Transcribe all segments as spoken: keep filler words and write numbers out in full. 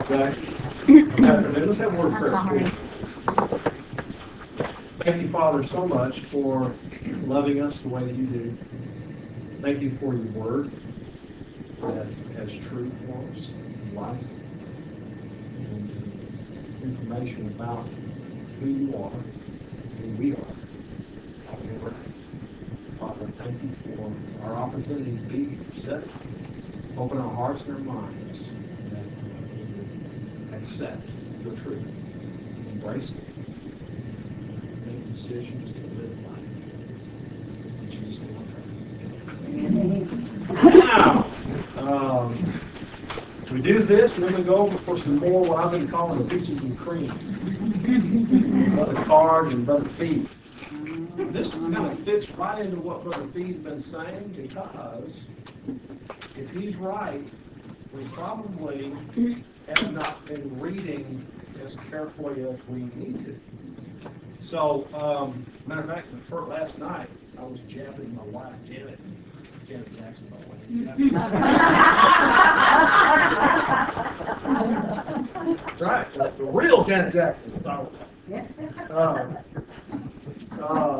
Okay? Okay, let's have a word of prayer. Thank you, Father, so much for loving us the way that you do. Thank you for your word that has truth for us, life, and information about who you are, who we are. Lord, Father, thank you for our opportunity to be here. Set, open our hearts and our minds that we would accept the truth, embrace it, make decisions to live life. In Jesus' name. Now, um, we do this, and then we go over for some more what I've been calling the peaches and cream. Brother Card and Brother Fee. This kind of fits right into what Brother Fee's been saying, because if he's right, we probably have not been reading as carefully as we need to. So, um, matter of fact, the first, last night, I was jabbing my wife, Janet, Janet Jackson, by the way. That's right, the, the real Janet Jackson. So, uh, uh,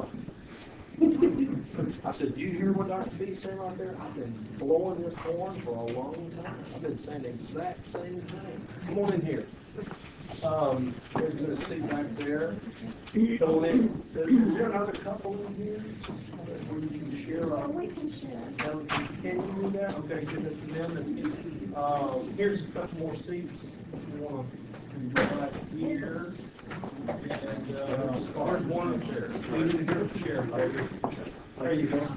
I said, do you hear what Doctor Fee's saying right there? I've been blowing this horn for a long time. I've been saying the exact same thing. Come on in here. Um, we're going to sit back there. Go in. Is there another couple in here that we can share? Uh, we can share. Can can you do that? Okay, give it to them. And, uh, here's a couple more seats. You want to go right here. And uh, there's one up there. So you need to get a chair right here. There you go.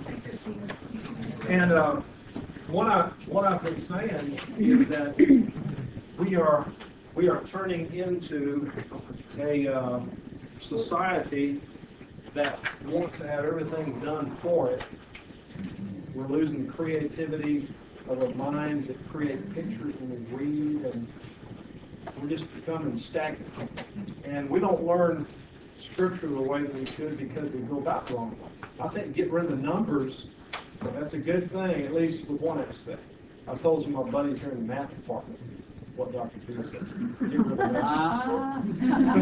And uh, what I what I've been saying is that we are we are turning into a uh, society that wants to have everything done for it. We're losing the creativity of our minds that create pictures when we read, and we're just becoming stagnant. And we don't learn Scripture the way that we should because we go about wrong. I think get rid of the numbers, that's a good thing, at least with one aspect. I told some of my buddies here in the math department what Doctor Phil says. Get rid of the numbers.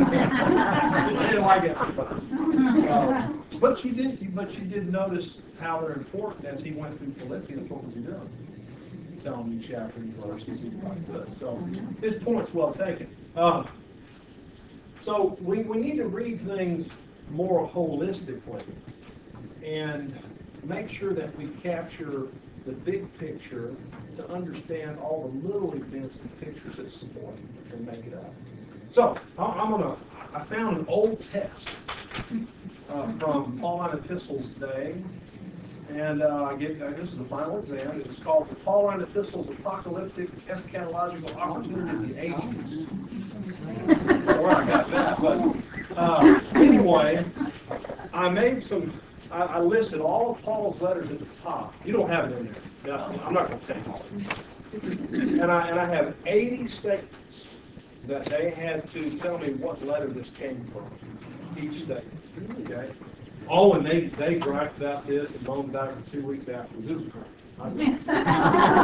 They didn't like it. Uh, but she did. But she did notice how they're important as he went through Philippians. What was he doing? Telling you chapter and verses. He probably could. So his point's well taken. Uh, so we we need to read things more holistically and make sure that we capture the big picture to understand all the little events and pictures that support it and make it up. So I'm gonna. I found an old text uh, from Pauline Epistles Day, and uh, I get uh, this is the final exam. It's called the Pauline Epistles: Apocalyptic Eschatological Opportunity of the Ages. Where I got that, but uh, anyway, I made some. I, I listed all of Paul's letters at the top. You don't have it in there. No, I'm not going to take all of them. And I and I have eighty statements that they had to tell me what letter this came from. Each statement. Okay. Oh, and they they griped about this and moaned about it for two weeks afterwards. It was great. I,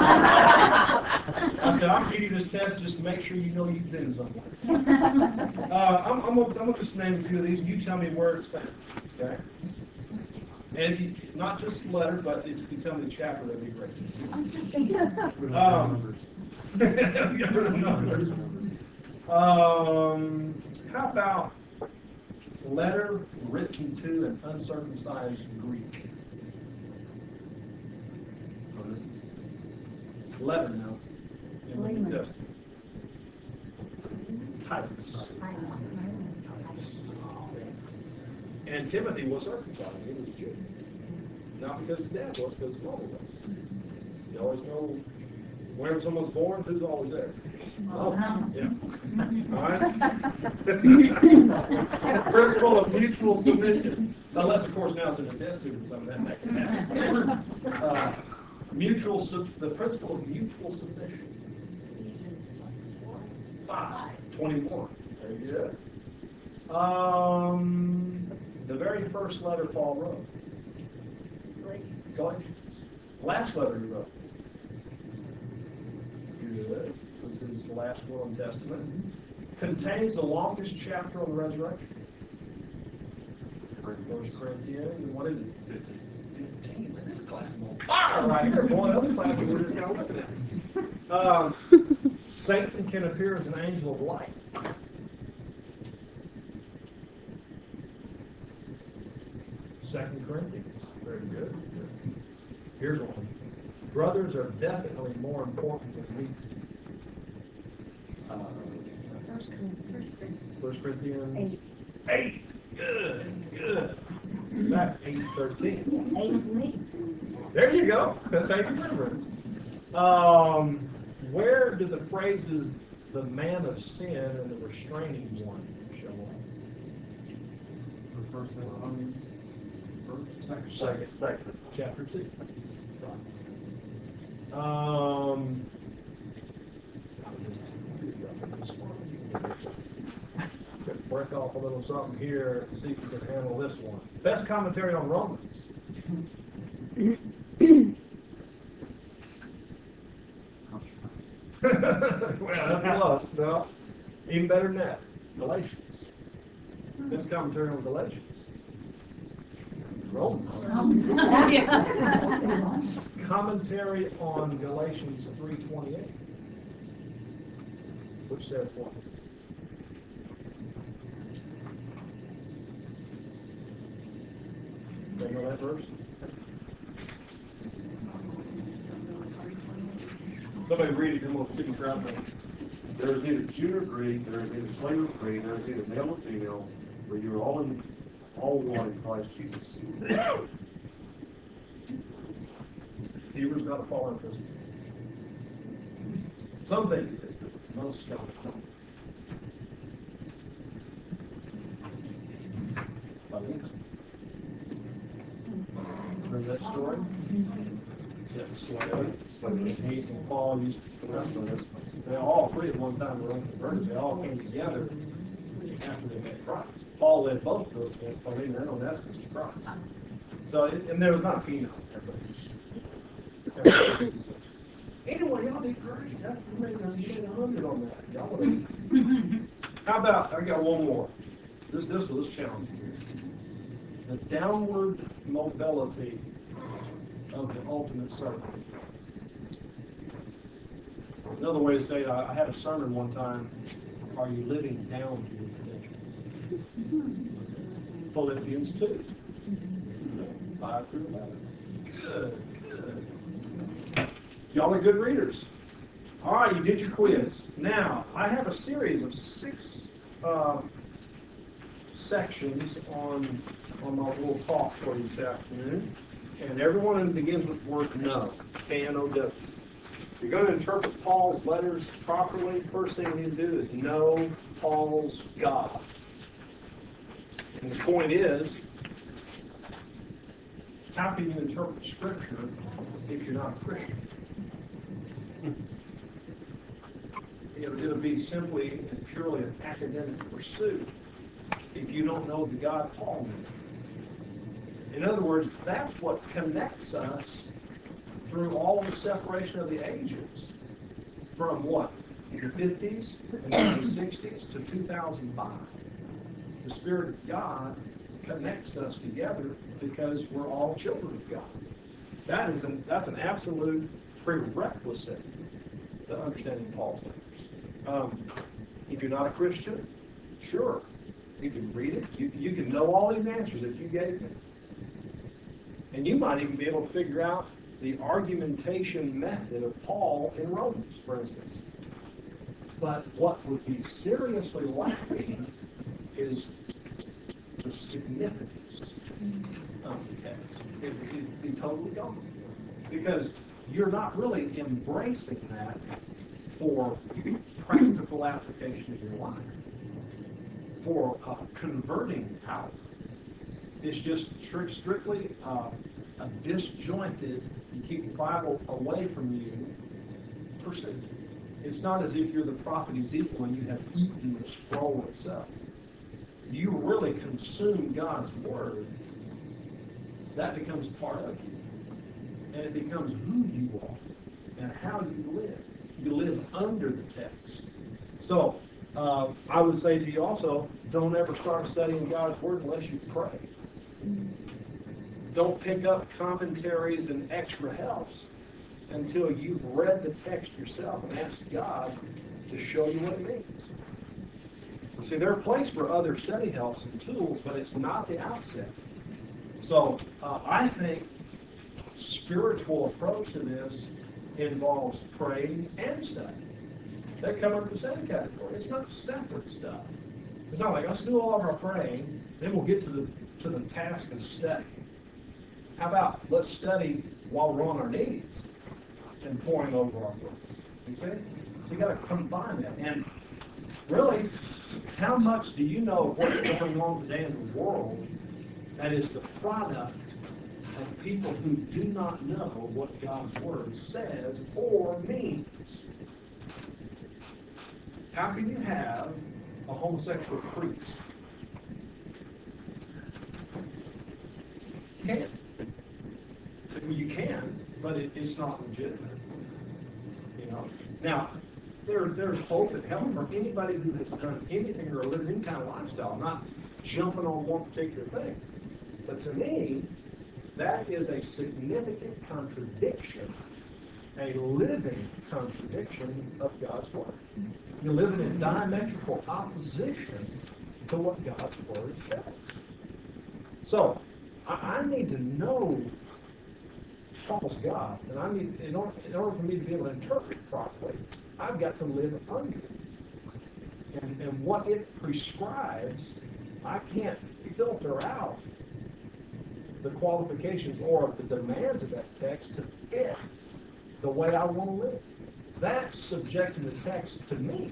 I said, I'll give you this test just to make sure you know you've been somewhere. Uh, I'm, I'm, I'm going to just name a few of these. You tell me where it's found. Okay. And if you, not just letter, but if you can tell me the chapter, that'd be great. Um, get rid of numbers. Um, how about letter written to an uncircumcised Greek? Letter now in the New Testament. Titus. And Timothy was circumcised. He was Jew. Not because his dad was, because his mother was. You always know whenever someone's born, who's always there? Oh, yeah. All right? The principle of mutual submission. Unless, of course, now it's in a test tube or something. That can happen. Uh, mutual, sub- the principle of mutual submission. Five. twenty-one. Very good. Um, the very first letter Paul wrote. Galatians. Last letter he wrote. Good. Was his the last will and testament, contains the longest chapter on the resurrection. First Corinthians, and what is it? fifteen. Man, this class is on fire right here. Boy, other classes we're just kind of looking at. Um, Satan can appear as an angel of light. Second Corinthians. Very good. Here's one. Brothers are definitely more important than we. Uh, First Corinthians. First Corinthians. Eight. Eight. Good. Good. Back eight thirteen. Eight. There you go. That's how you remember it. Um, where do the phrases "the man of sin" and "the restraining one" show up? First Thessalonians. Second, second, second, chapter two. Um, work off a little something here and see if you can handle this one. Best commentary on Romans. Well, that's close. No, even better than that. Galatians. Best commentary on Galatians. Romans. Commentary on Galatians three twenty-eight, which says what? Do you know that verse? Somebody read it, and we'll see the crowd. There is neither Jew nor Greek, there is neither slave nor free, there is neither male nor female, for you are all in all one in Christ Jesus. Hebrews got to fall in prison. Some think he did, most don't. Remember that story? Yeah, slave, slave, he and Paul used to wrestle this. They all three at one time were unconverted. They all came together after they met Christ. Paul led both of those things, but they were Onesimus to Christ. So, it, and there was not a female. Everybody. Anyway, y'all did great. That's you a hundred on that. Y'all would. How about? I got one more. This this was challenging here. The downward mobility of the ultimate servant. Another way to say it, I, I had a sermon one time. Are you living down to your potential? Philippians two. Five through eleven. Good, good. Y'all are good readers. All right, you did your quiz. Now, I have a series of six uh, sections on, on my little talk for you this afternoon. And every one of them begins with the word know. K N O W. If you're going to interpret Paul's letters properly, first thing you need to do is know Paul's God. And the point is, how can you interpret Scripture if you're not a Christian? It'll, it'll be simply and purely an academic pursuit if you don't know the God Paul knew. In other words, that's what connects us through all the separation of the ages from what? The fifties and the sixties to two thousand five. The Spirit of God connects us together because we're all children of God. That is an, that's an absolute prerequisite to understanding Paul's letters. Um, if you're not a Christian, sure, you can read it. You, you can know all these answers that you gave me. And you might even be able to figure out the argumentation method of Paul in Romans, for instance. But what would be seriously lacking is the significance of the text. It would be totally gone. Because you're not really embracing that for practical application in your life, for uh, converting power. It's just strict, strictly uh, a disjointed, you keep the Bible away from you pursuit. It's not as if you're the prophet Ezekiel and you have eaten the scroll itself. You really consume God's word, that becomes part of you. And it becomes who you are and how you live. You live under the text. So, uh, I would say to you also, don't ever start studying God's Word unless you pray. Don't pick up commentaries and extra helps until you've read the text yourself and asked God to show you what it means. See, there are places for other study helps and tools, but it's not the outset. So, uh, I think spiritual approach to this involves praying and study. They come under the same category. It's not separate stuff. It's not like, let's do all of our praying, then we'll get to the to the task of study. How about let's study while we're on our knees and pouring over our books? You see? So you got to combine that. And really, how much do you know of what's going on today in the world that is the product of people who do not know what God's Word says or means? How can you have a homosexual priest? You can't. Well, you can, but it, it's not legitimate. You know. Now, there, there's hope and help for anybody who has done anything or lived any kind of lifestyle. I'm not jumping on one particular thing, but to me, that is a significant contradiction, a living contradiction of God's Word. You're living in diametrical opposition to what God's Word says. So, I, I need to know Paul's God, and I need, in order, in order for me to be able to interpret properly, I've got to live under it. And, and what it prescribes, I can't filter out the qualifications or the demands of that text to fit the way I want to live. That's subjecting the text to me.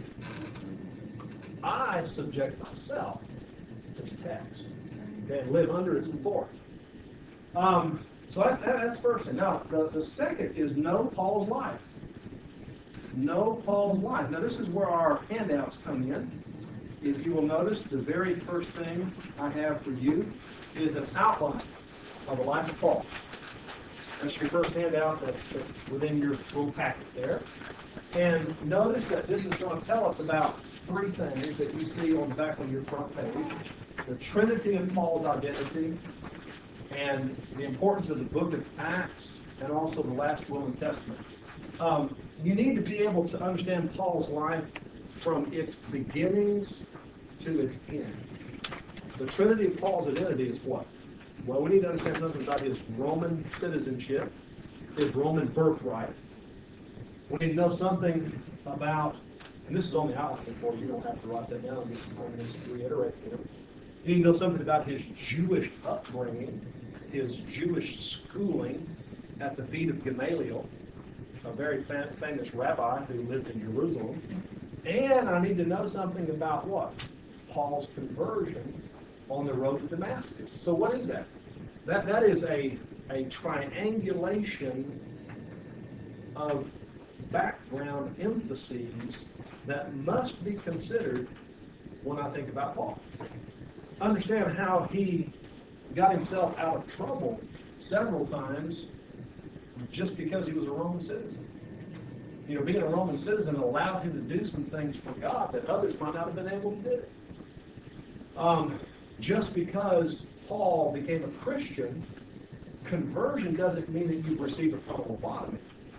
I subject myself to the text. Okay, and live under its authority. Um, so that, that, that's first thing. Now, the, the second is know Paul's life. Know Paul's life. Now, this is where our handouts come in. If you will notice, the very first thing I have for you is an outline of the life of Paul. That's your first handout that's, that's within your little packet there. And notice that this is going to tell us about three things that you see on the back of your front page. The Trinity of Paul's identity, and the importance of the book of Acts, and also the last will and testament. Um, you need to be able to understand Paul's life from its beginnings to its end. The Trinity of Paul's identity is what? Well, we need to understand something about his Roman citizenship, his Roman birthright. We need to know something about, and this is on the outline for you, you don't have to write that down, I'm just, I'm just reiterating it. You need to know something about his Jewish upbringing, his Jewish schooling at the feet of Gamaliel, a very fam- famous rabbi who lived in Jerusalem. And I need to know something about what? Paul's conversion on the road to Damascus. So what is that? That that is a, a triangulation of background emphases that must be considered when I think about Paul. Understand how he got himself out of trouble several times just because he was a Roman citizen. You know, being a Roman citizen allowed him to do some things for God that others might not have been able to do. Um, just because Paul became a Christian, conversion doesn't mean that you've received a frontal lobotomy.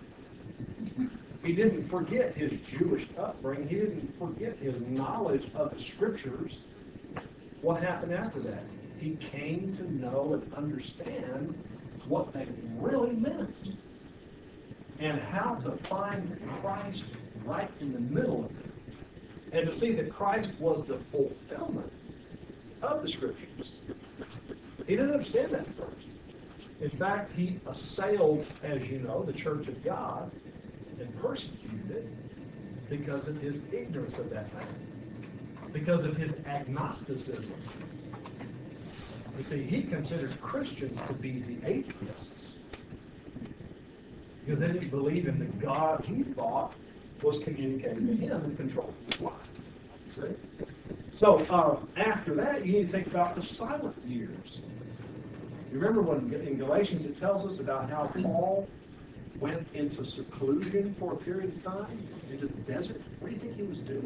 He didn't forget his Jewish upbringing. He didn't forget his knowledge of the Scriptures. What happened after that? He came to know and understand what they really meant and how to find Christ right in the middle of it. And to see that Christ was the fulfillment of the Scriptures. He didn't understand that at first. In fact, he assailed, as you know, the Church of God and persecuted it because of his ignorance of that fact, because of his agnosticism. You see, he considered Christians to be the atheists because they didn't believe in the God he thought was communicating to him and controlling his life. See? So uh, after that, you need to think about the silent years. You remember when in Galatians it tells us about how Paul went into seclusion for a period of time, into the desert, what do you think he was doing?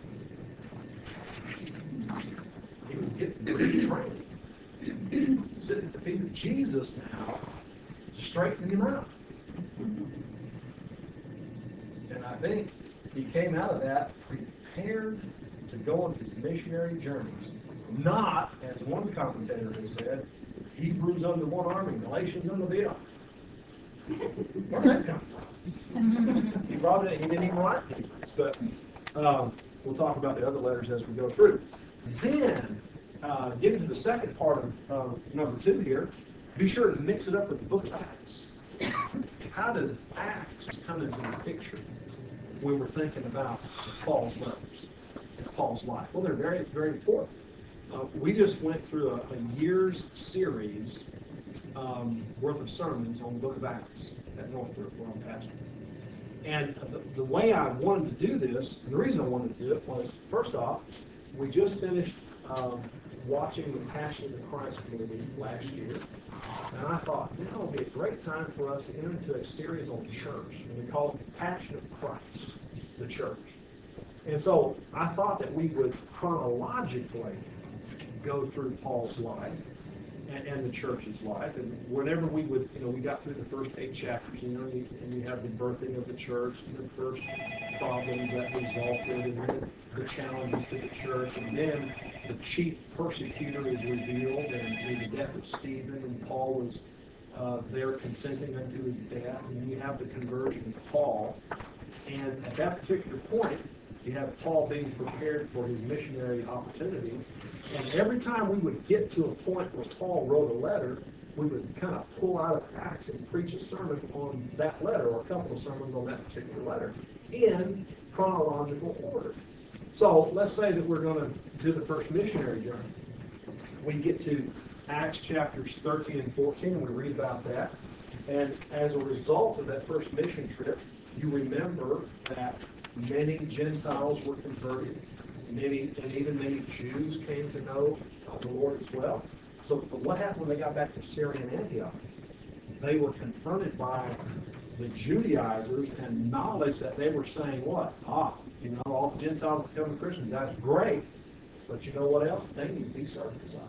He was getting trained. Sitting at the feet of Jesus now, straightening him out. And I think he came out of that prepared to go on his missionary journeys. Not, as one commentator has said, Hebrews under one arm and Galatians under the other. Where did that come from? He probably he didn't even write Hebrews, but um, we'll talk about the other letters as we go through. Then, uh, getting to the second part of uh, number two here, be sure to mix it up with the book of Acts. How does Acts come into the picture when we're thinking about Paul's letters, Paul's life? Well, they're very, it's very important. Uh, we just went through a, a year's series um, worth of sermons on the book of Acts at Northbrook, where I'm pastor. And the, the way I wanted to do this, and the reason I wanted to do it was, first off, we just finished um, watching the Passion of the Christ movie last year. And I thought, you know, it would be a great time for us to enter into a series on church. And we call it the Passion of Christ, the church. And so I thought that we would chronologically go through Paul's life and, and the church's life. And whenever we would, you know, we got through the first eight chapters, you know, and we have the birthing of the church, the first problems that resulted, and then the challenges to the church, and then the chief persecutor is revealed, and the death of Stephen, and Paul was uh, there consenting unto his death, and then you have the conversion of Paul. And at that particular point, you have Paul being prepared for his missionary opportunities. And every time we would get to a point where Paul wrote a letter, we would kind of pull out of Acts and preach a sermon on that letter, or a couple of sermons on that particular letter, in chronological order. So let's say that we're going to do the first missionary journey. We get to Acts chapters thirteen and fourteen, and we read about that. And as a result of that first mission trip, you remember that many Gentiles were converted, many, and even many Jews came to know the Lord as well. So what happened when they got back to Syrian Antioch? They were confronted by the Judaizers and knowledge that they were saying what? Ah, you know, all the Gentiles becoming Christians, that's great. But you know what else? They need to be circumcised.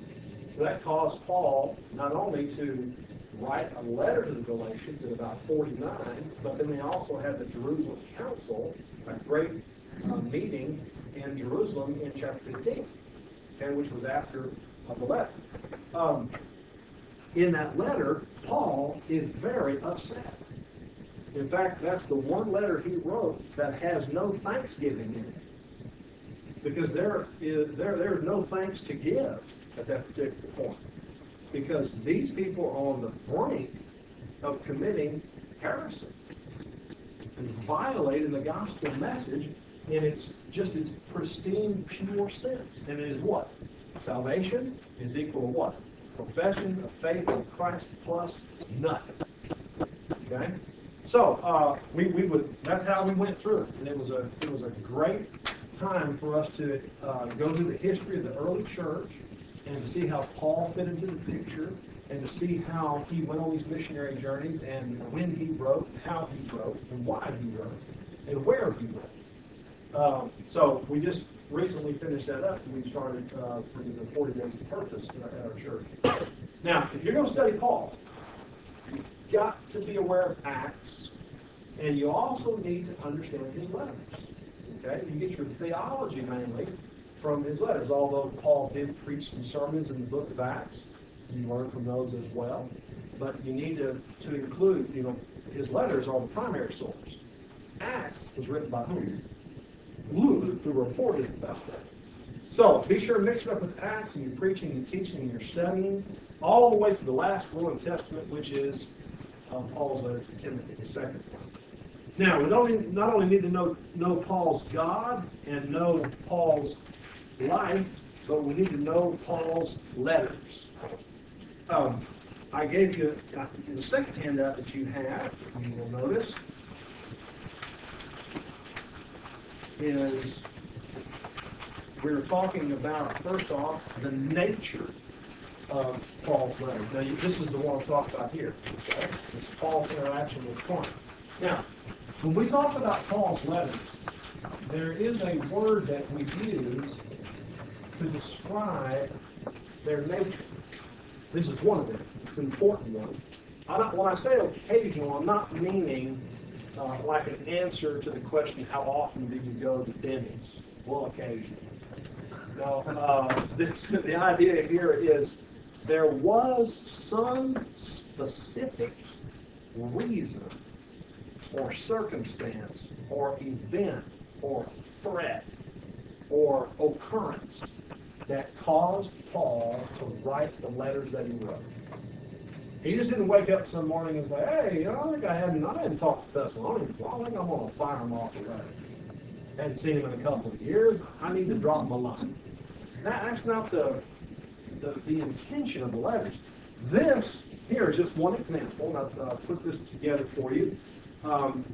So that caused Paul not only to write a letter to the Galatians in about forty-nine, but then they also had the Jerusalem Council, a great uh, meeting in Jerusalem in chapter fifteen, okay, which was after uh, the letter. Um, in that letter, Paul is very upset. In fact, that's the one letter he wrote that has no thanksgiving in it. Because there is there there is no thanks to give at that particular point. Because these people are on the brink of committing heresy and violating the gospel message in its just its pristine, pure sense. And it is what? Salvation is equal to what? Profession of faith in Christ plus nothing. Okay? So uh, we, we would that's how we went through it. And it was a it was a great time for us to uh, go through the history of the early church and to see how Paul fit into the picture, and to see how he went on these missionary journeys, and when he wrote, how he wrote, and why he wrote, and where he wrote. Um, so we just recently finished that up, and we started uh, for the forty Days of Purpose at our church. Now, if you're going to study Paul, you've got to be aware of Acts, and you also need to understand his letters. Okay? You get your theology mainly from his letters, although Paul did preach some sermons in the book of Acts. You learn from those as well. But you need to, to include, you know, his letters are the primary source. Acts was written by whom? Luke, who reported about that. So be sure to mix it up with Acts, and you're preaching and teaching and you're studying, all the way to the last will of the Testament, which is uh, Paul's letter to Timothy, the second one. Now, we don't not only need to know, know Paul's God and know Paul's life, but we need to know Paul's letters. Um, I gave you uh, the second handout that you have, you will notice, is we're talking about, first off, the nature of Paul's letters. Now, you- this is the one I'm talking about here. Okay? It's Paul's interaction with Corinth. Now, when we talk about Paul's letters, there is a word that we use to describe their nature. This is one of them. It's an important one. I don't, when I say occasional, I'm not meaning uh, like an answer to the question, how often do you go to Denny's? Well, occasionally. No, uh, this, the idea here is there was some specific reason or circumstance or event or threat or occurrence that caused Paul to write the letters that he wrote. He just didn't wake up some morning and say, hey, you know, I think I hadn't, I hadn't talked to Thessalonians, well, I think I'm going to fire him off the letter. Hadn't seen him in a couple of years, I need to drop him a line. That, that's not the, the, the intention of the letters. This here is just one example, and I've uh, put this together for you. Um,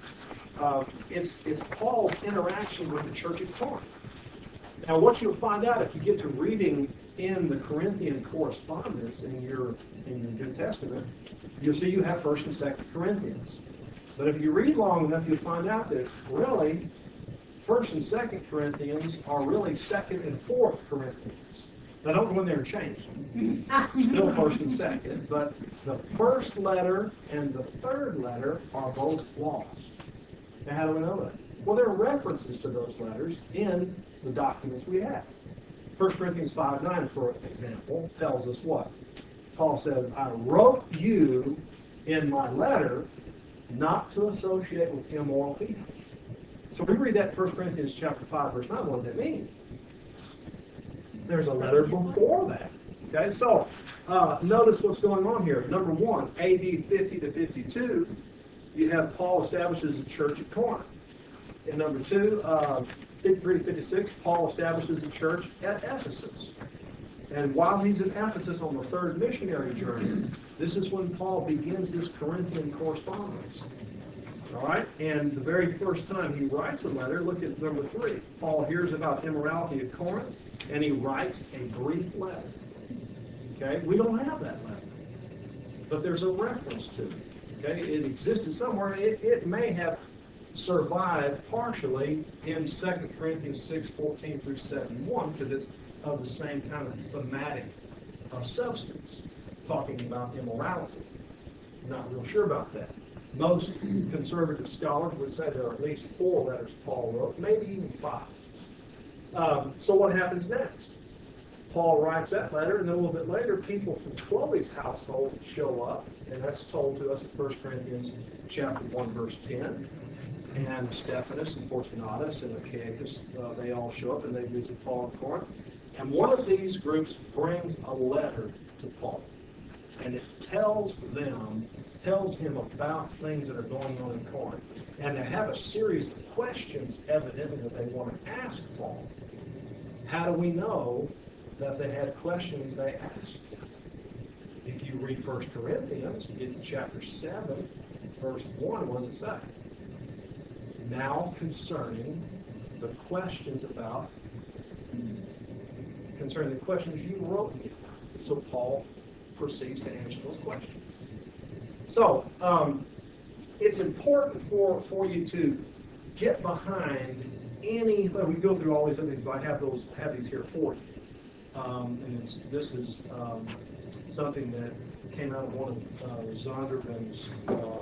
uh, it's, it's Paul's interaction with the church at Corinth. Now, what you'll find out if you get to reading in the Corinthian correspondence in your in your New Testament, you'll see you have First and Second Corinthians. But if you read long enough, you'll find out that really First and Second Corinthians are really Second and Fourth Corinthians. Now, don't go in there and change them. Still First and Second, but the first letter and the third letter are both lost. Now, how do we know that? Well, there are references to those letters in the documents we have. First Corinthians five nine, for example, tells us what? Paul says, I wrote you in my letter not to associate with immoral people. So we read that in First Corinthians chapter five, verse nine. What does that mean? There's a letter before that. Okay, so uh, notice what's going on here. Number one, A D fifty to fifty-two, you have Paul establishes a church at Corinth. And number two, uh, fifty-three to fifty-six, Paul establishes a church at Ephesus. And while he's in Ephesus on the third missionary journey, this is when Paul begins this Corinthian correspondence. All right? And the very first time he writes a letter, look at number three. Paul hears about immorality at Corinth, and he writes a brief letter. Okay? We don't have that letter. But there's a reference to it. Okay? It existed somewhere. It, it may have survived partially in Second Corinthians six fourteen through seven one, because it's of the same kind of thematic uh, substance, talking about immorality. Not real sure about that. Most conservative scholars would say there are at least four letters Paul wrote, maybe even five. Um, so what happens next? Paul writes that letter, and then a little bit later, people from Chloe's household show up, and that's told to us in First Corinthians chapter one, verse ten. And Stephanus and Fortunatus and Achaicus, uh, they all show up and they visit Paul in Corinth. And one of these groups brings a letter to Paul. And it tells them, tells him about things that are going on in Corinth. And they have a series of questions, evidently, that they want to ask Paul. How do we know that they had questions they asked? If you read First Corinthians, you get to chapter seven, verse one, what does it say? Now concerning the questions about, concerning the questions you wrote me. So Paul proceeds to answer those questions. So um, it's important for, for you to get behind any, well, we go through all these other things, but I have those, have these here for you. Um, and it's, this is um, something that came out of one of uh, Zondervan's uh,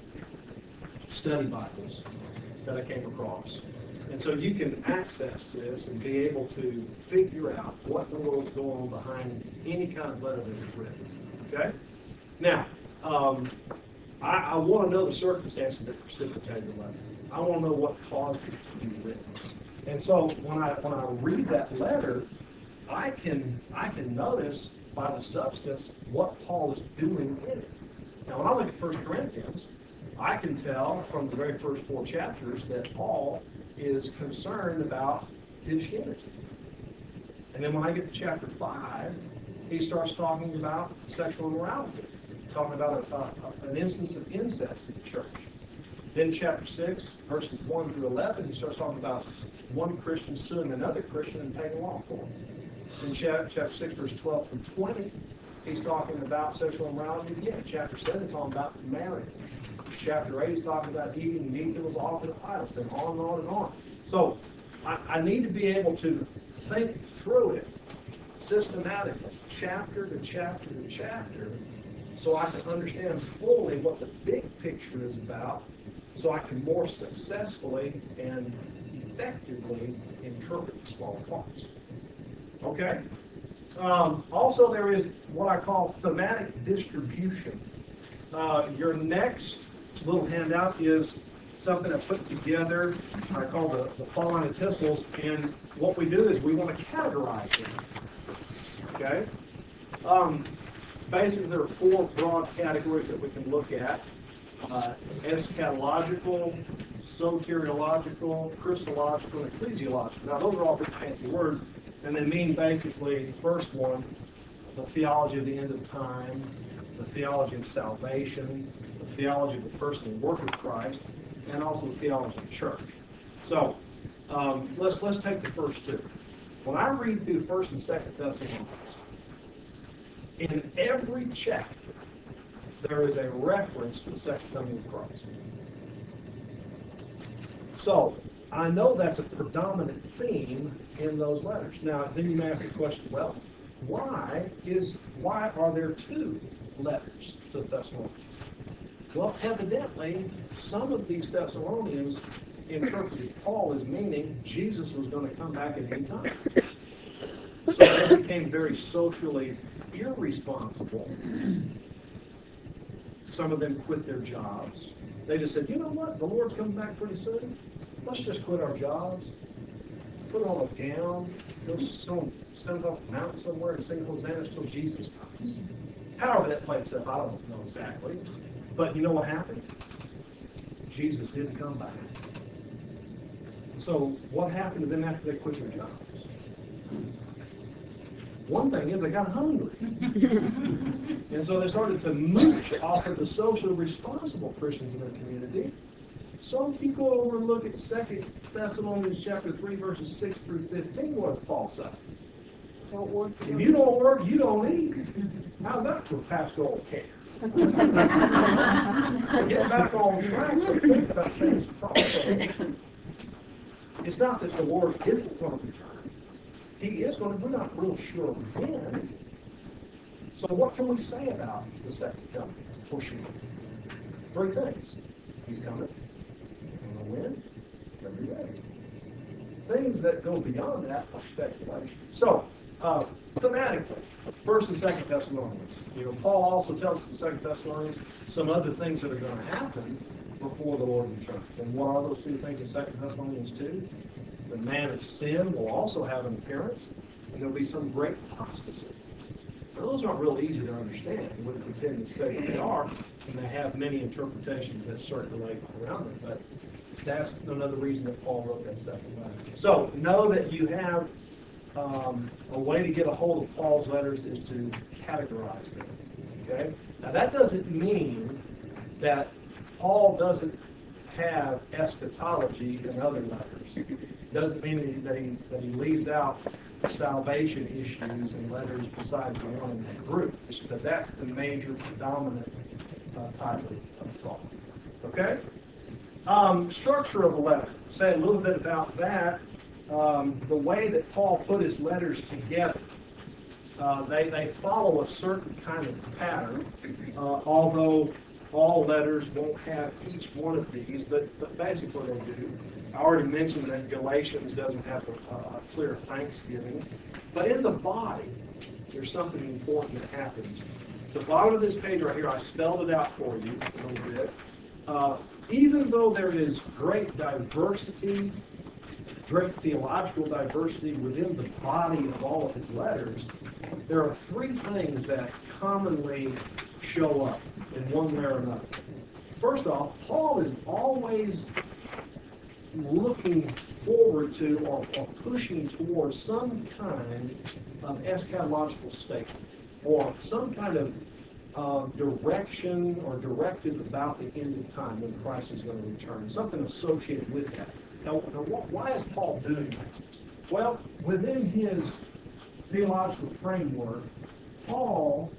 study Bibles that I came across. And so you can access this and be able to figure out what in the world is going on behind any kind of letter that is written. Okay? Now, um, I, I want to know the circumstances that precipitated the letter. I want to know what caused it to be written. And so when I when I read that letter, I can I can notice by the substance what Paul is doing in it. Now, when I look at First Corinthians, I can tell from the very first four chapters that Paul is concerned about disunity. And then when I get to chapter five, he starts talking about sexual immorality, talking about a, a, an instance of incest in the church. Then chapter six, verses one through eleven, he starts talking about one Christian suing another Christian and paying law for it. in chapter, chapter six, verse twelve through twenty, he's talking about sexual immorality. Again, chapter seven, he's talking about marriage. Chapter eight, he's talking about eating meat that was offered to idols, and on and on and on. So, I, I need to be able to think through it systematically, chapter to chapter to chapter, so I can understand fully what the big picture is about, so I can more successfully and effectively interpret the small parts. Okay? Um, also, there is what I call thematic distribution. Uh, your next little handout is something I put together, I call the, the Pauline epistles, and what we do is we want to categorize them. Okay? Um, basically, there are four broad categories that we can look at. Uh, eschatological, soteriological, Christological, and ecclesiological. Now, those are all big fancy words, and they mean basically, the first one, the theology of the end of time, the theology of salvation, the theology of the person and work of Christ, and also the theology of the church. So, um, let's let's take the first two. When I read through First and Second Thessalonians, in every chapter, there is a reference to the second coming of Christ. So, I know that's a predominant theme in those letters. Now, then you may ask the question, well, why is why are there two letters to the Thessalonians? Well, evidently, some of these Thessalonians interpreted Paul as meaning Jesus was going to come back at any time. So they became very socially irresponsible. Some of them quit their jobs. They just said, you know what, the Lord's coming back pretty soon. Let's just quit our jobs, put on a gown, go some, stand up a mountain somewhere and sing Hosanna till Jesus comes. However that plays out, I don't know exactly. But you know what happened? Jesus didn't come back. So what happened to them after they quit their jobs? One thing is they got hungry. And so they started to mooch off of the socially responsible Christians in their community. So if you go over and look at Second Thessalonians chapter three, verses six through fifteen, what does Paul say? If you don't work, you don't eat. How's that for pastoral care? Get back on track and think about things properly. It's not that the Lord isn't going to return. He is going to, we're not real sure when. So what can we say about the second coming for sure? Three things. He's coming. And the when? Every day. Things that go beyond that are speculation. So, uh, thematically, First and Second Thessalonians. You know, Paul also tells us in Second Thessalonians some other things that are going to happen before the Lord returns. And what are those two things in Second Thessalonians two? The man of sin will also have an appearance, and there'll be some great apostasy. Now, those aren't real easy to understand. We wouldn't pretend to say that they are, and they have many interpretations that circulate around them. But that's another reason that Paul wrote that second letter. So know that you have um, a way to get a hold of Paul's letters is to categorize them. Okay? Now that doesn't mean that Paul doesn't have eschatology in other letters. It doesn't mean that he that he leaves out salvation issues in letters besides the one in that group, because that's the major predominant uh, type of, of thought. Okay? Um, structure of a letter. Say a little bit about that. Um, the way that Paul put his letters together, uh, they, they follow a certain kind of pattern, uh, although all letters won't have each one of these, but, but basically they do. I already mentioned that Galatians doesn't have a, a clear thanksgiving, but in the body, there's something important that happens. The bottom of this page right here, I spelled it out for you a little bit. Uh, even though there is great diversity, great theological diversity within the body of all of his letters, there are three things that commonly show up in one way or another. First off, Paul is always looking forward to or, or pushing towards some kind of eschatological statement or some kind of uh, direction or directive about the end of time when Christ is going to return, something associated with that. Now, now why is Paul doing that? Well, within his theological framework, Paul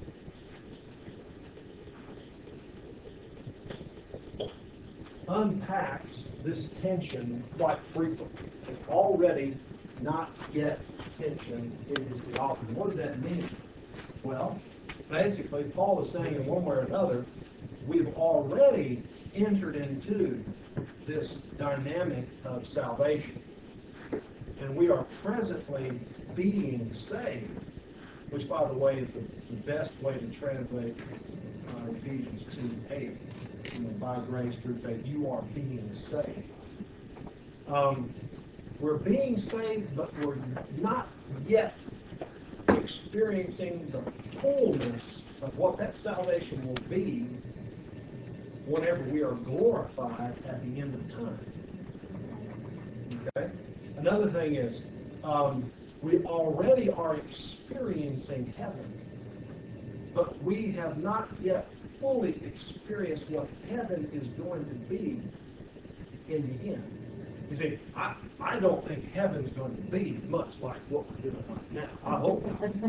unpacks this tension quite frequently. Already not yet tension in his theology. What does that mean? Well, basically, Paul is saying in one way or another, we've already entered into this dynamic of salvation. And we are presently being saved, which, by the way, is the, the best way to translate uh, Ephesians two eight. You know, by grace through faith, you are being saved. Um, we're being saved, but we're not yet experiencing the fullness of what that salvation will be whenever we are glorified at the end of time. Okay? Another thing is, um, we already are experiencing heaven, but we have not yet fully experienced what heaven is going to be in the end. You see, I, I don't think heaven's going to be much like what we're doing right now. I hope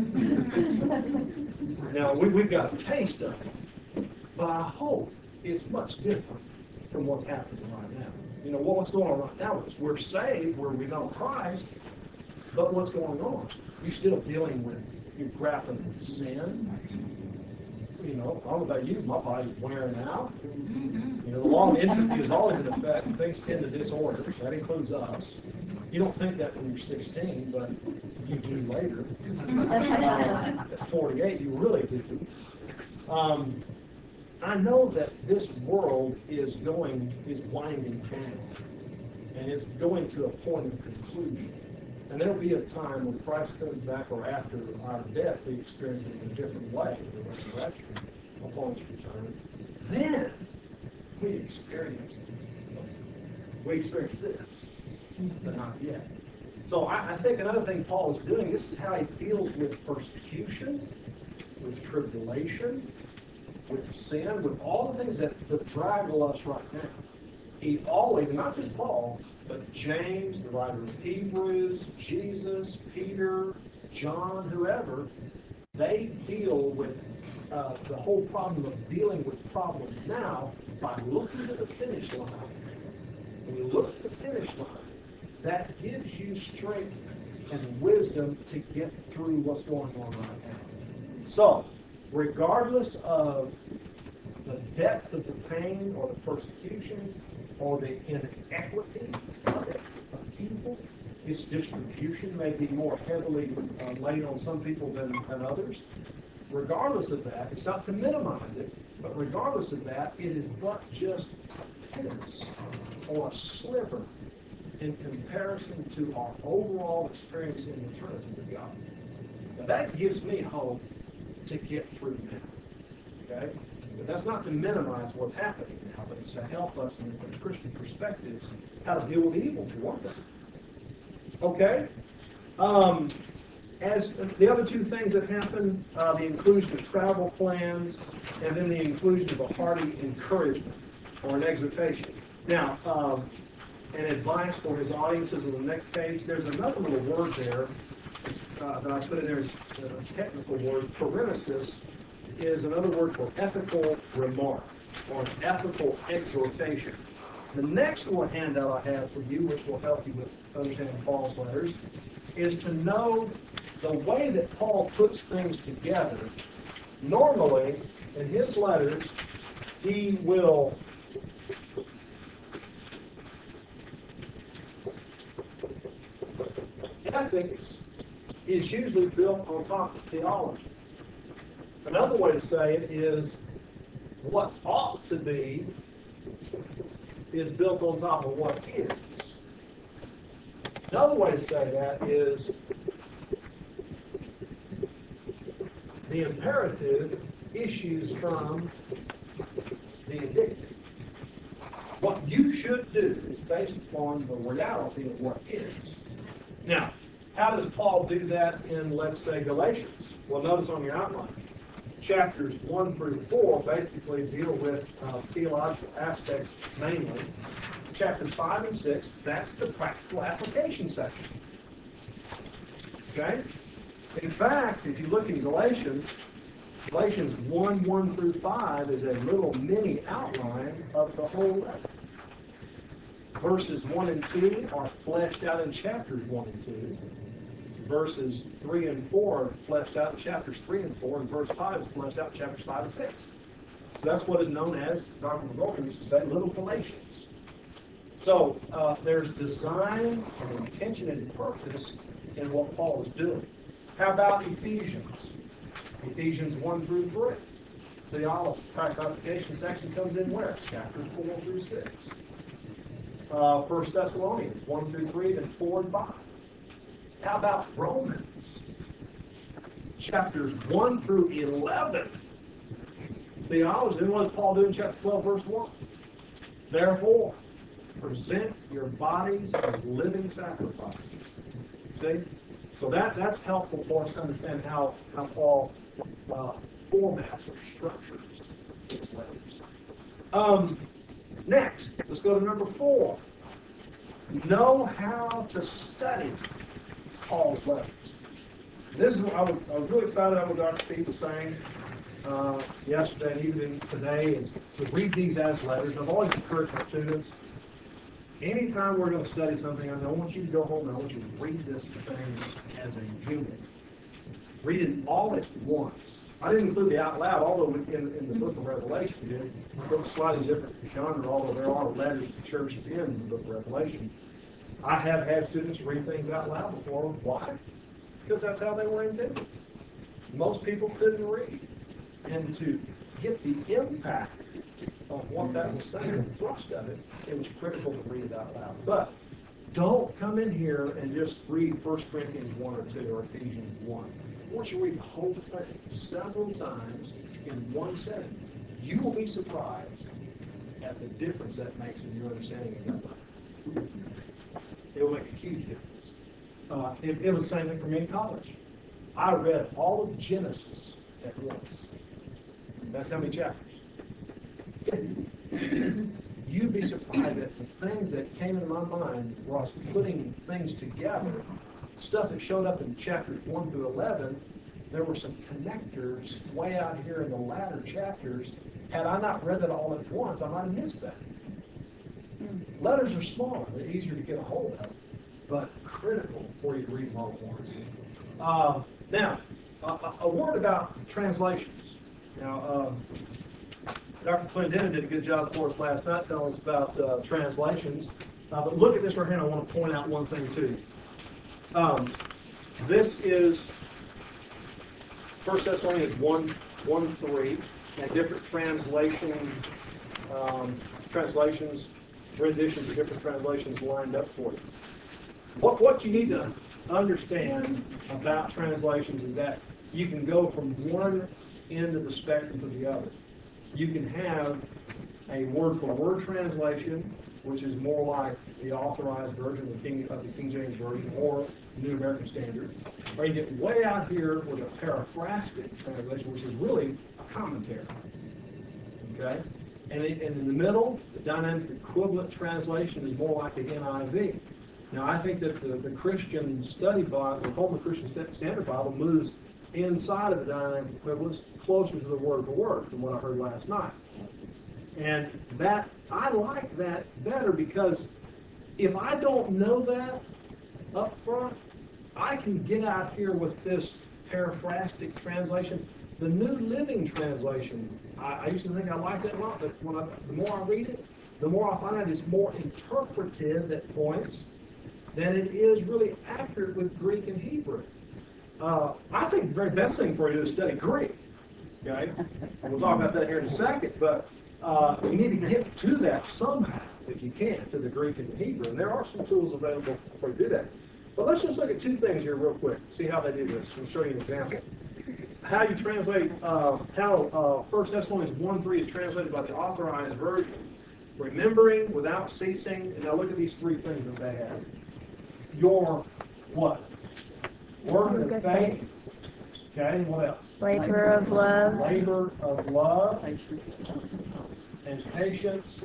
not. Now, we, we've got a taste of it, but I hope it's much different from what's happening right now. You know, what's going on right now is we're saved, where we know Christ, but what's going on? You're still dealing with, you're grappling with sin. You know, I don't know about you, my body's wearing out. You know, the law of entropy is always in effect, and things tend to disorder. That includes us. You don't think that when you're sixteen, but you do later. Uh, at forty-eight, you really do. Um, I know that this world is going, is winding down, and it's going to a point of conclusion. And there'll be a time when Christ comes back, or after our death, we experience it in a different way, the resurrection, upon his return. Then we experience, we experience this, but not yet. So I, I think another thing Paul is doing, this is how he deals with persecution, with tribulation, with sin, with all the things that, that drag us right now. He always, not just Paul, but James, the writer of Hebrews, Jesus, Peter, John, whoever, they deal with uh, the whole problem of dealing with problems now by looking to the finish line. When you look at the finish line, that gives you strength and wisdom to get through what's going on right now. So, regardless of the depth of the pain or the persecution or the inequity of it, of people, its distribution may be more heavily uh, laid on some people than, than others. Regardless of that, it's not to minimize it, but regardless of that, it is but just a pittance or a sliver in comparison to our overall experience in eternity with God. Now that gives me hope to get through now. Okay? But that's not to minimize what's happening now, but it's to help us in a Christian perspective how to deal with evil toward them. Okay? Um, as the other two things that happen, uh, the inclusion of travel plans, and then the inclusion of a hearty encouragement or an exhortation. Now, um, an advice for his audiences on the next page, there's another little word there uh, that I put in there as a technical word. Parenesis is another word for ethical remark or an ethical exhortation. The next little handout I have for you, which will help you with understanding Paul's letters, is to know the way that Paul puts things together. Normally, in his letters, he will ethics is usually built on top of theology. Another way to say it is what ought to be is built on top of what is. Another way to say that is the imperative issues from the indicative. What you should do is based upon the reality of what is. Now, how does Paul do that in, let's say, Galatians? Well, notice on your outline, chapters one through four basically deal with uh, theological aspects mainly. Chapters five and six, that's the practical application section. Okay? In fact, if you look in Galatians, Galatians one, one through five is a little mini outline of the whole letter. Verses one and two are fleshed out in chapters one and two. Verses three and four are fleshed out in chapters three and four, and verse five is fleshed out in chapters five and six. So that's what is known as, Doctor McGolden used to say, little Galatians. So uh, there's design and intention and purpose in what Paul is doing. How about Ephesians? Ephesians one through three. The olive application section comes in where? Chapters four through six. Uh, First Thessalonians one through three, then four and five. How about Romans? Chapters one through eleven. Theology. And what does Paul do in chapter twelve, verse one? Therefore, present your bodies as living sacrifices. See? So that, that's helpful for us to understand how, how Paul uh, formats or structures his letters. Um, next, let's go to number four. Know how to study Paul's letters. This is what I was, I was really excited about what Doctor Steve was saying uh, yesterday and even today, is to read these as letters. I've always encouraged my students, anytime we're going to study something, I want you to go home and I want you to read this thing as a unit. Read it all at once. I didn't include the out loud, although in, in the book of Revelation we did. It's a slightly different genre, although there are letters to churches in the book of Revelation. I have had students read things out loud before. Why? Because that's how they were intended. Most people couldn't read. And to get the impact of what that was saying, the thrust of it, it was critical to read it out loud. But don't come in here and just read First Corinthians one or two or Ephesians one. I want you to read the whole thing several times in one setting. You will be surprised at the difference that makes in your understanding of that life. It will make a huge difference. Uh, it, it was the same thing for me in college. I read all of Genesis at once. That's how many chapters. You'd be surprised at the things that came into my mind while I was putting things together. Stuff that showed up in chapters one through eleven, there were some connectors way out here in the latter chapters. Had I not read that all at once, I might have missed that. Letters are smaller, they're easier to get a hold of, but critical for you to read them all at once. Uh, now, a, a word about translations. Now, um, Doctor Clendenin did a good job for us last night telling us about uh, translations. Uh, but look at this right here, I want to point out one thing too. Um, this is First Thessalonians one, one, three, and different translation, um, translations, renditions of different translations lined up for you. What, what you need to understand about translations is that you can go from one end of the spectrum to the other. You can have a word-for-word translation, which is more like the authorized version of the King, of the King James Version or the New American Standard. Or you get way out here with a paraphrastic translation, which is really a commentary. Okay? And, it, and in the middle, the dynamic equivalent translation is more like the N I V. Now, I think that the, the Christian Study Bible, the Holman Christian Standard Bible, moves inside of the dynamic equivalence closer to the word for word from what I heard last night. And that, I like that better because if I don't know that up front, I can get out here with this paraphrastic translation. The New Living Translation, I, I used to think I liked it a lot, but when I, the more I read it, the more I find out it's more interpretive at points than it is really accurate with Greek and Hebrew. Uh, I think the very best thing for you to do is study Greek. Okay? And we'll talk about that here in a second, but uh, you need to get to that somehow, if you can, to the Greek and the Hebrew. And there are some tools available for you to do that. But let's just look at two things here real quick, see how they do this. I'll show you an example. How you translate, uh, how uh, First Thessalonians one three is translated by the authorized version. Remembering without ceasing. And now look at these three things that they have. Your what? Work of faith. Okay, and what else? Labor of love. Labor of love. And patience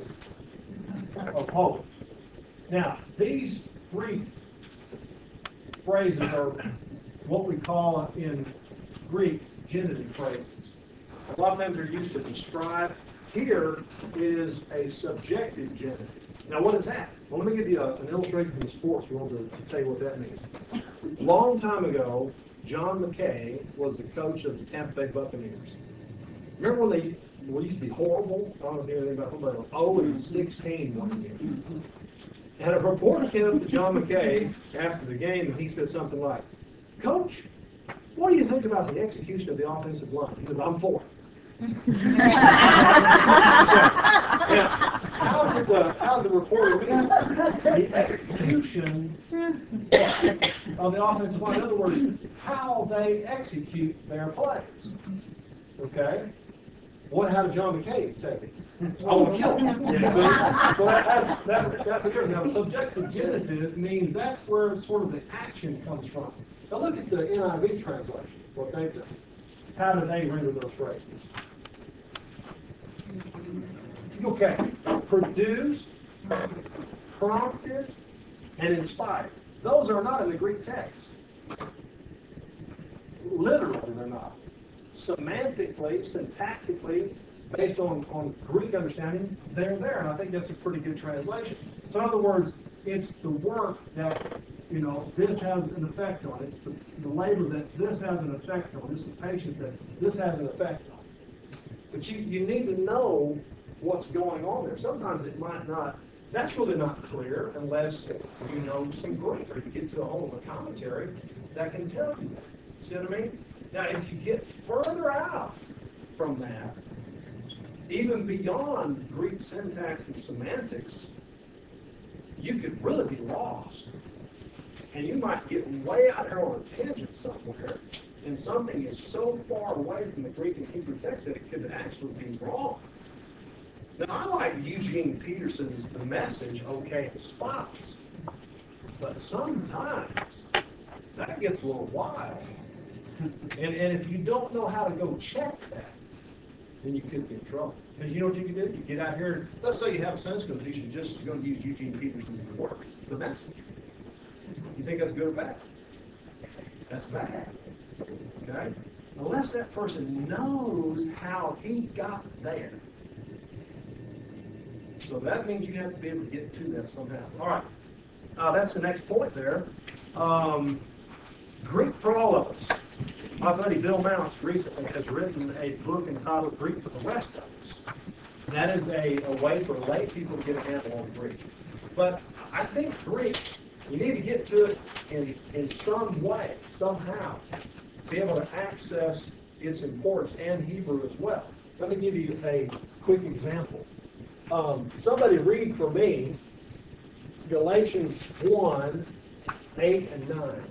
of hope. Now, these three phrases are what we call in Greek genitive phrases. A lot of times they're used to describe. Here is a subjective genitive. Now, what is that? Well, let me give you a, an illustration from the sports world to, to tell you what that means. A long time ago, John McKay was the coach of the Tampa Bay Buccaneers. Remember when they well, used to be horrible? I don't know if you know anything about football. oh and sixteen one year. And a reporter came up to John McKay after the game, and he said something like, "Coach, what do you think about the execution of the offensive line?" He goes, "I'm for it." Now, how did the how did the reporter mean the execution of the offensive line? In other words, how they execute their plays. Okay? What? How did John McKay take it? I want to kill him. Yeah, so that, that's that's that's a good. Now, subjective genitive means that's where sort of the action comes from. Now look at the N I V translation. What they do. How do they render those phrases? Okay, produced, prompted, and inspired. Those are not in the Greek text. Literally, they're not. Semantically, syntactically, based on, on Greek understanding, they're there, and I think that's a pretty good translation. So in other words, it's the work that, you know, this has an effect on. It's the, the labor that this has an effect on. It's the patience that this has an effect on. But you, you need to know what's going on there. Sometimes it might not, that's really not clear unless you know some Greek or you get to a whole of a commentary that can tell you that. See what I mean? Now, if you get further out from that, even beyond Greek syntax and semantics, you could really be lost. And you might get way out there on a tangent somewhere, and something is so far away from the Greek and Hebrew text that it could actually be wrong. Now, I like Eugene Peterson's The Message, okay, in spots. But sometimes that gets a little wild. And, and if you don't know how to go check that, then you could get in trouble. Because you know what you can do? You get out here, let's say you have a Sunday school teacher just going to use Eugene Peterson's work, The Message. You think that's good or bad? That's bad. Okay? Unless that person knows how he got there. So that means you have to be able to get to that somehow. All right. Uh, that's the next point there. Um, Greek for all of us. My buddy Bill Mounts recently has written a book entitled Greek for the Rest of Us. And that is a, a way for lay people to get a handle on Greek. But I think Greek, you need to get to it in, in some way, somehow, to be able to access its importance, and Hebrew as well. Let me give you a quick example. Um, somebody read for me Galatians one, eight and nine.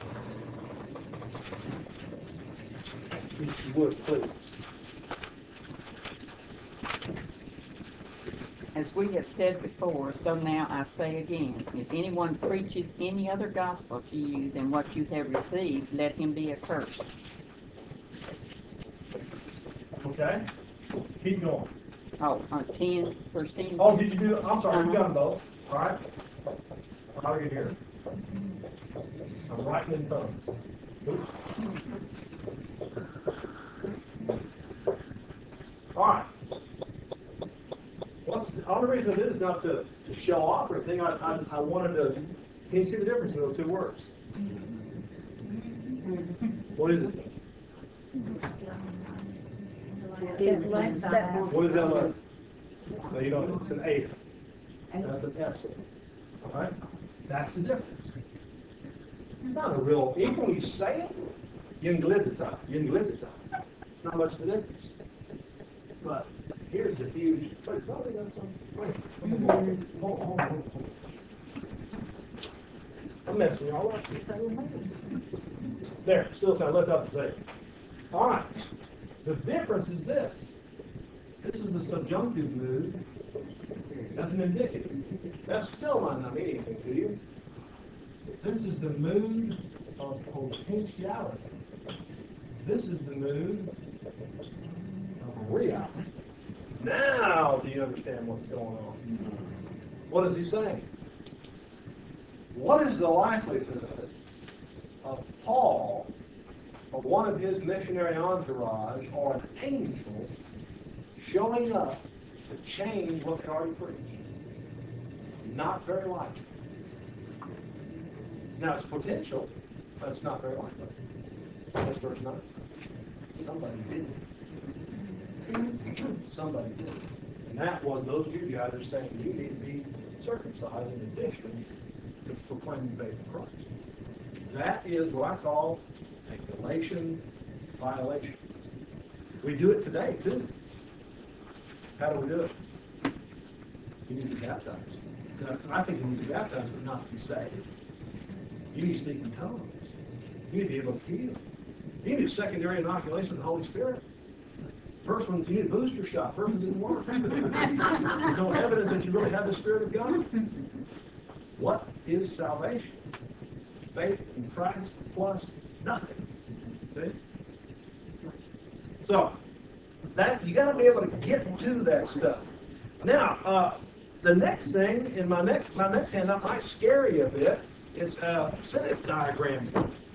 If you would, please. As we have said before, so now I say again, if anyone preaches any other gospel to you than what you have received, let him be accursed. Okay? Keep going. Oh, uh, ten, verse ten. Oh, did you do I'm sorry, Uh-huh. you got them both. All right? How are you here? I'm writing in tongues. Oops. All right. What's the only reason I did is not to, to show off or anything. I, I, I wanted to. Can you see the difference in those two words? What is it? What is that letter? No, you don't. It's an A. That's an epsilon. All right? That's the difference. It's not a real. Even when you say it, Yunglizita, Yunglizita. It's not much of a difference. But here's the huge. Wait, probably got some. Wait. Hold, hold, hold, hold. I'm messing y'all up. There, still sound left up to say. All right. The difference is this. This is a subjunctive mood. That's an indicative. That still might not mean anything to you. This is the mood of potentiality. This is the mood of reality. Now do you understand what's going on? What is he saying? What is the likelihood of Paul of one of his missionary entourage or an angel showing up to change what they already preached? Not very likely. Now, it's potential, but it's not very likely. That's verse nine. Somebody did it. Somebody did it. And that was those Judaizers saying you need to be circumcised in addition to proclaiming faith in Christ. That is what I call a Galatian violation. We do it today, too. How do we do it? You need to be baptized. Now, I think you need to be baptized, but not to be saved. You need to speak in tongues. You need to be able to heal. You need a secondary inoculation of the Holy Spirit. First one, you need a booster shot. First one didn't work. There's no evidence that you really have the Spirit of God. What is salvation? Faith in Christ plus nothing. See? So, that you got to be able to get to that stuff. Now, uh, the next thing in my next my next handout might scare you a bit. It's a Senate diagram.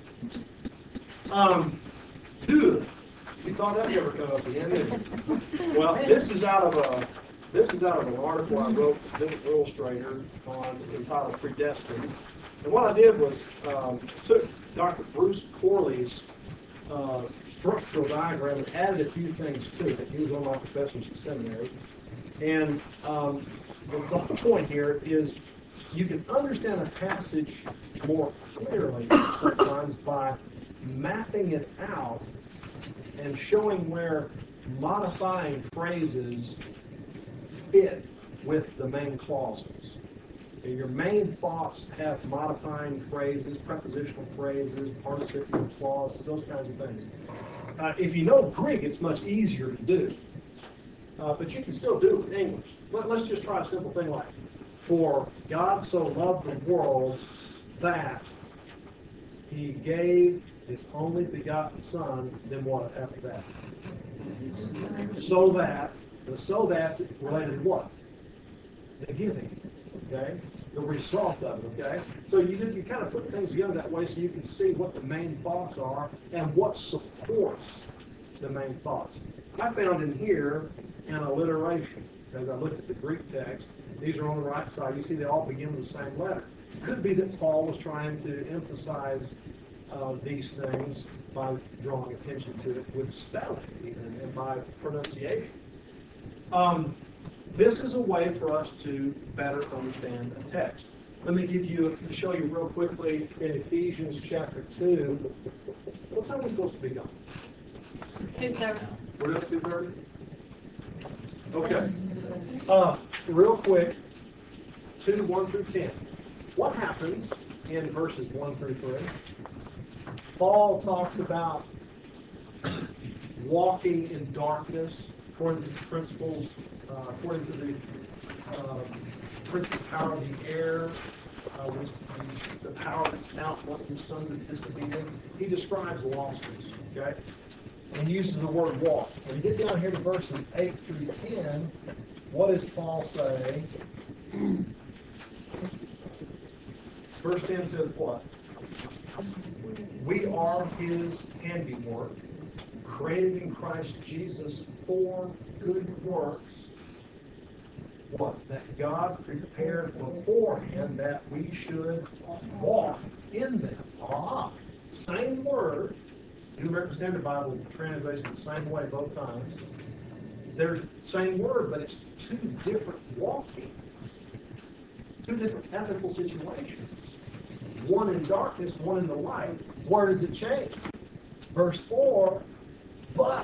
Um, dude, you thought that never come up again, didn't you? Well, this is out of a this is out of an article I wrote for Business Illustrator on entitled Predestined. And what I did was um, took Doctor Bruce Corley's uh, structural diagram and added a few things to it. He was one of my professors at seminary. And um, the, the whole point here is you can understand a passage more clearly sometimes by mapping it out and showing where modifying phrases fit with the main clauses. And your main thoughts have modifying phrases, prepositional phrases, participial clauses, those kinds of things. Uh, if you know Greek, it's much easier to do. Uh, but you can still do it with English. Let, let's just try a simple thing like, for God so loved the world that he gave his only begotten Son, then what after that? So that, the so that's related to what? The giving, okay? The result of it, okay? So you, you kind of put things together that way so you can see what the main thoughts are and what supports the main thoughts. I found in here an alliteration. As I looked at the Greek text, these are on the right side. You see they all begin with the same letter. It could be that Paul was trying to emphasize uh, these things by drawing attention to it with spelling even and by pronunciation. Um, this is a way for us to better understand a text. Let me give you, to show you real quickly in Ephesians chapter two. What time are we supposed to be gone? two thirty. We're at two thirty? Okay. Uh, real quick, two, one through ten. What happens in verses one through three? Paul talks about walking in darkness according to the principles, uh, according to the uh, principal power of the air, uh, which the power that's outworking the sons of disobedience. He describes lostness, okay? And uses the word walk. When you get down here to verses eight through ten, what does Paul say? Verse ten says what? We are his handiwork, created in Christ Jesus for good works. What? That God prepared beforehand that we should walk in them. Ah, same word. New American Standard Bible translates it the same way both times. There's the same word, but it's two different walkings, two different ethical situations. One in darkness, one in the light. Where does it change? Verse four, but.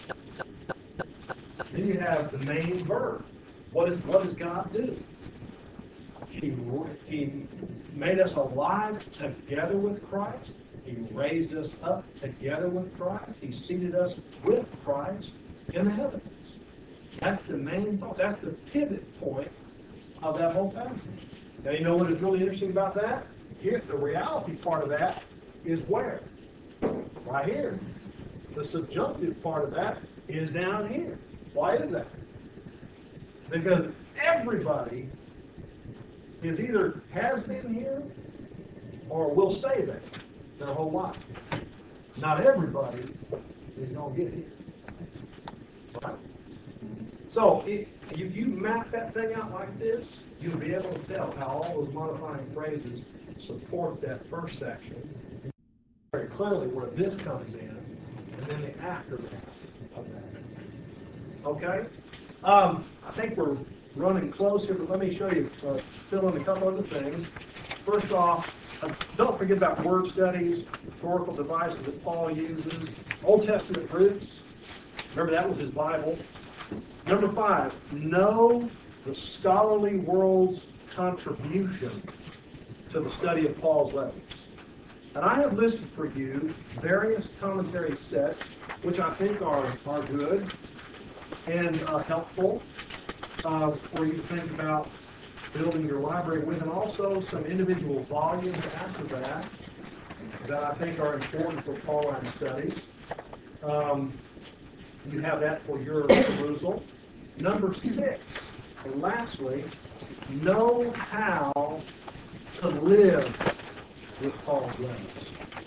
Then you have the main verb. What, is, what does God do? He, he made us alive together with Christ. He raised us up together with Christ. He seated us with Christ in the heavens. That's the main thought. That's the pivot point of that whole passage. Now, you know what is really interesting about that? Here, the reality part of that is where? Right here. The subjunctive part of that is down here. Why is that? Because everybody is either has been here or will stay there their whole life. Not everybody is gonna get here. Right? So, if, if you map that thing out like this, you'll be able to tell how all those modifying phrases support that first section. Very clearly where this comes in, and then the aftermath of that. Okay? Um, I think we're running close here, but let me show you, uh, fill in a couple other things. First off, uh, don't forget about word studies, rhetorical devices that Paul uses, Old Testament roots. Remember, that was his Bible. Number five, know the scholarly world's contribution to the study of Paul's letters. And I have listed for you various commentary sets, which I think are, are good and uh, helpful uh, for you to think about building your library with, and also some individual volumes after that that I think are important for Pauline studies. Um, you have that for your perusal. Number six, and lastly, know how to live with Paul's letters.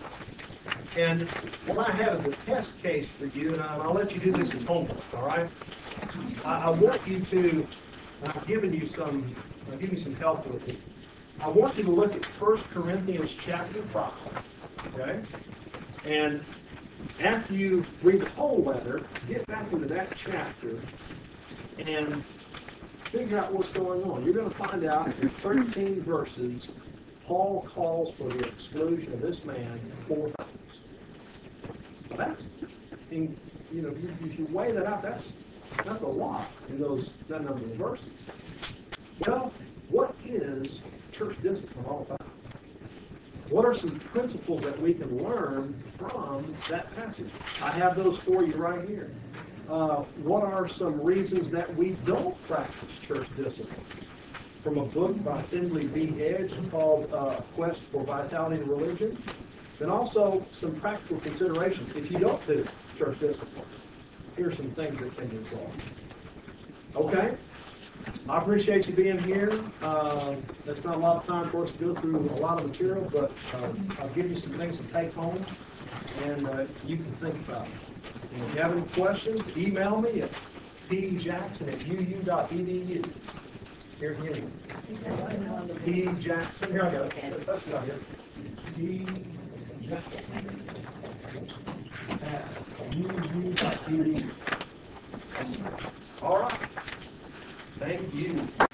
And what I have is a test case for you, and I'll let you do this as homework, all right? I, I want you to, I've given you some, I'll give you some help with it. I want you to look at First Corinthians chapter five, okay? And after you read the whole letter, get back into that chapter and figure out what's going on. You're going to find out in thirteen verses, Paul calls for the exclusion of this man four times. That's, in, you know, if you, if you weigh that out, that's that's a lot in those that number of verses. Well, what is church discipline all about? What are some principles that we can learn from that passage? I have those for you right here. Uh, what are some reasons that we don't practice church discipline? From a book by Findlay B. Edge called uh, Quest for Vitality in Religion. And also some practical considerations. If you don't do church discipline, here's some things that can be solved. Okay? I appreciate you being here. Uh, that's not a lot of time for us to go through a lot of material, but uh, I'll give you some things to take home, and uh, you can think about it. And if you have any questions, email me at p jackson at u u dot e d u. Here's me. P Jackson. Here I go. That's not here. P Jackson at u u dot e d u.